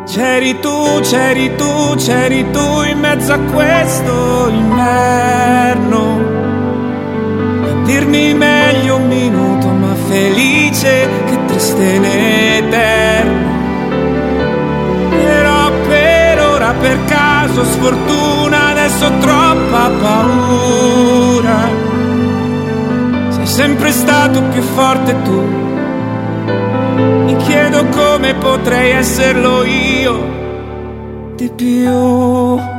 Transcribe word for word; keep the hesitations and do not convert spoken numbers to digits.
C'eri tu, c'eri tu, c'eri tu in mezzo a questo inverno, a dirmi meglio un minuto, ma felice che triste in eterno. Però per ora, per caso, sfortuna, adesso ho troppa paura. Sei sempre stato più forte tu. Mi chiedo come potrei esserlo io di più.